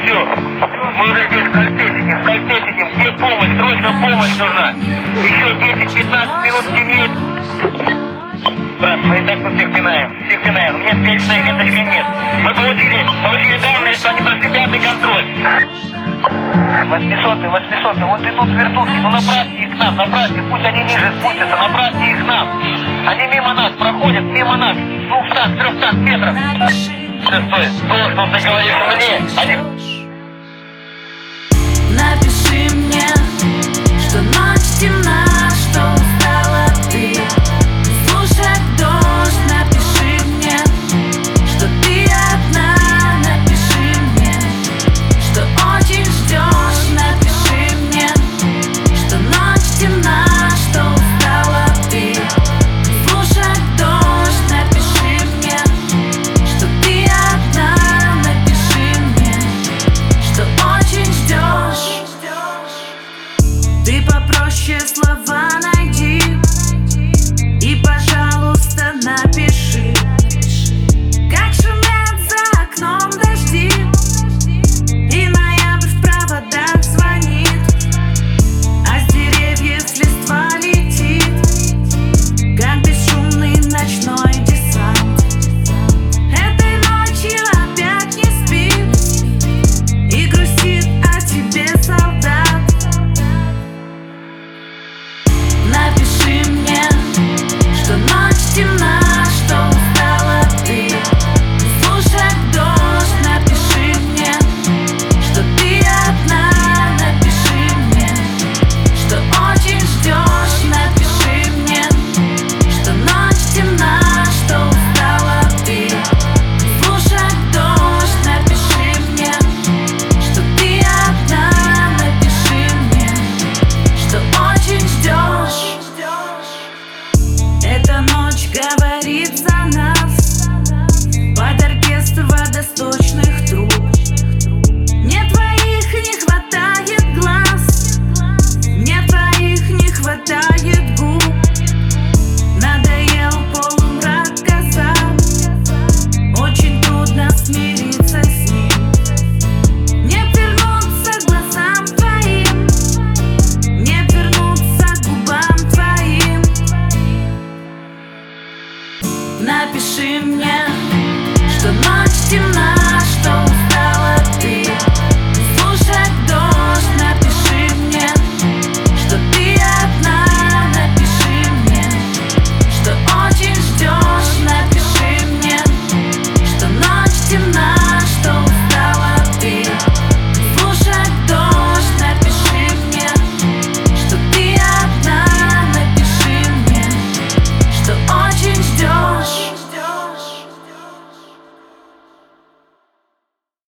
Все. Мы уже здесь в кольце сидим. Где помощь? Срочно помощь нужна. Еще 10-15 минут темнеет. Брат, мы и так тут всех пинаем. У меня спельчной веточки нет. Мы получили данные, что они прошли пятый контроль. 800, вот идут вертушки, ну направьте их к нам, пусть они ниже спустятся, направьте их к нам. Они мимо нас проходят, мимо нас, 200-300 метров. Стой, что ты говоришь мне? Они